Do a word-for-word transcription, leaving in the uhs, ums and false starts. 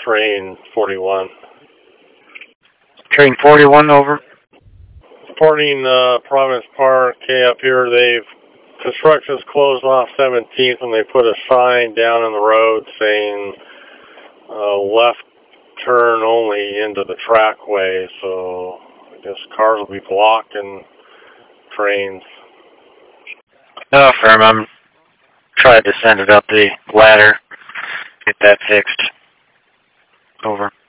train forty-one. Train forty-one, over. Reporting uh, Providence Park. Okay, up here they've construction's closed off seventeenth, and they put a sign down in the road saying uh, left turn only into the trackway. So I guess cars will be blocking trains. No, firm. I'm trying to send it up the ladder. Get that fixed. Over.